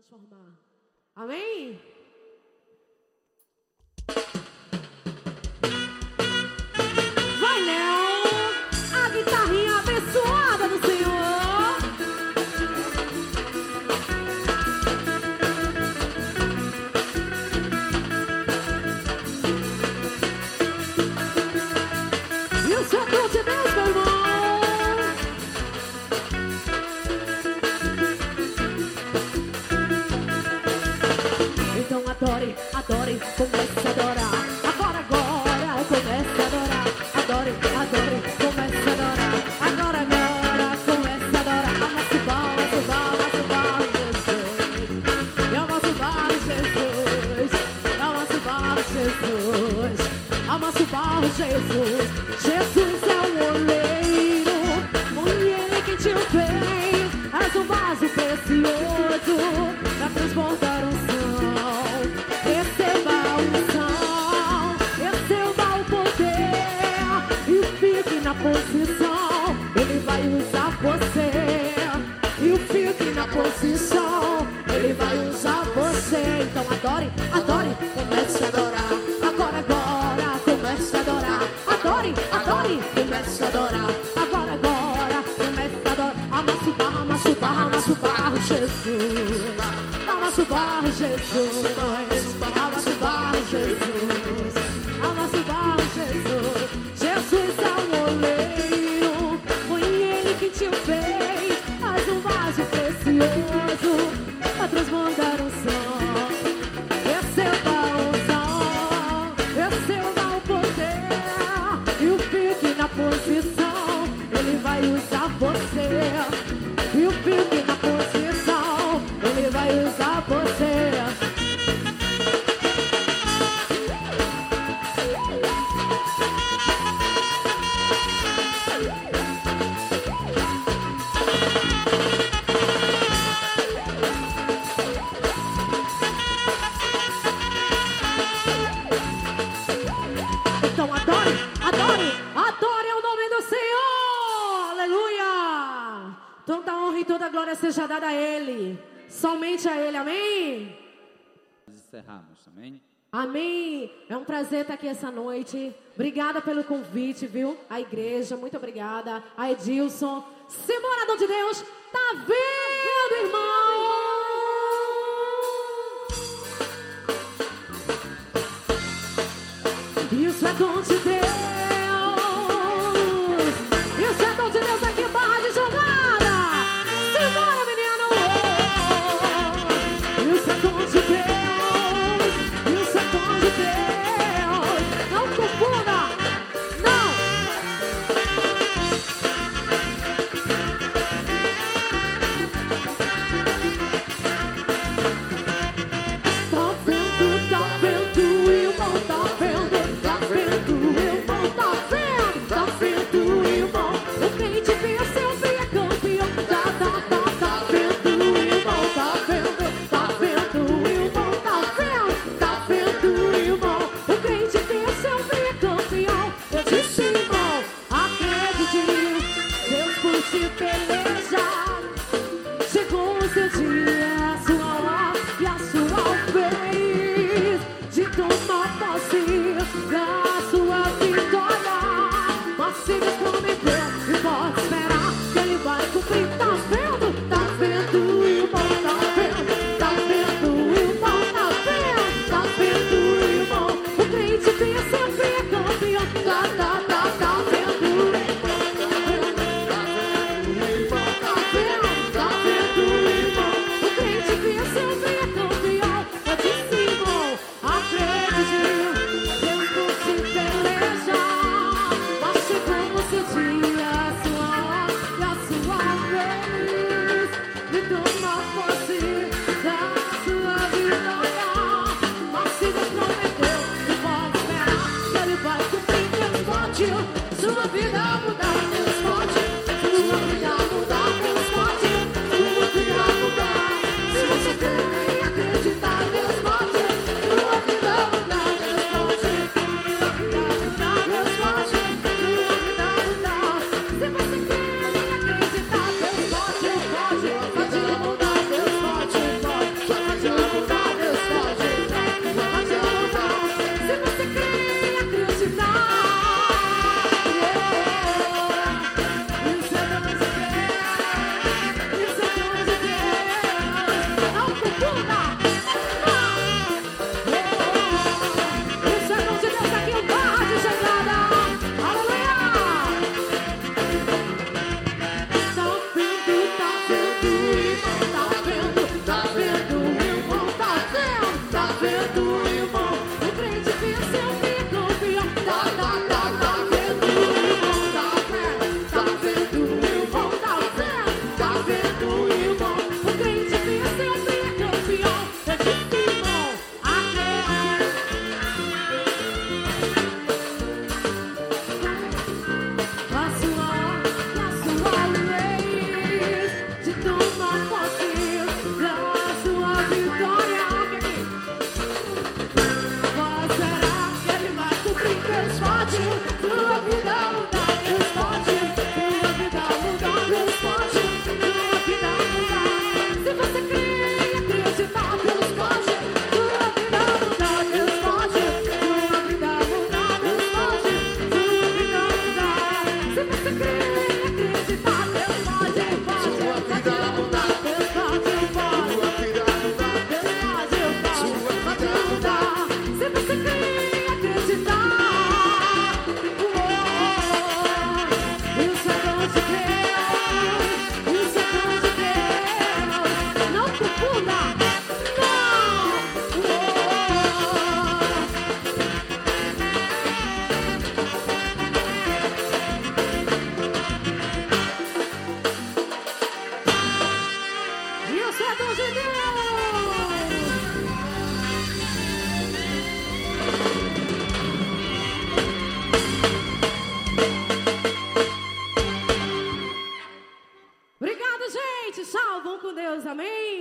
transformar. Amém? Vai, Léo! A guitarrinha abençoada do Senhor. E o Senhor de Deus, meu irmão. Então adore, adore, comece a adorar. Agora, agora, comece a adorar. Adore, adore, comece a adorar. Agora, agora, comece a adorar. Ama subar, subar, subar, Jesus. Ama subar, Jesus. Ama subar, Jesus. Ama subar, Jesus. Jesus é o oleiro, foi ele que te fez. És um vaso precioso pra transbordar unção. Receba a unção, receba o poder e fique na posição. Ele vai usar você e fique na posição. Ele vai usar você. Então adore, adore, comece a adorar. Agora, agora, comece a adorar. Adore, adore, comece a adorar. Agora, agora, comece a adorar. Amassa o barro, amassa o barro, amassa o barro, Jesus. Amassa o barro, Jesus. Amassa o barro, Jesus. Amassa o barro, Jesus. Jesus é o oleiro, foi ele que te fez. Faz um vaso precioso pra transbordar o som. Receba a unção, receba o poder e fique na posição. Ele vai usar você e fique na posição. Ele vai usar você. Então adore, adore, adore o nome do Senhor. Aleluia. Toda honra e toda glória seja dada a Ele. Somente a Ele, amém? Encerramos, amém? Amém. É um prazer estar aqui essa noite. Obrigada pelo convite, viu? A igreja, muito obrigada. A Edilson. Semorador de Deus, tá vendo, irmão? Isso é dom de Deus. Isso é dom de Deus aqui em Barra de Jogada. Simbora, menino. Isso é dom de Deus. Isso é dom de Deus. Não confunda. Não. Tá vendo, irmão, tá vendo. com Deus, amém?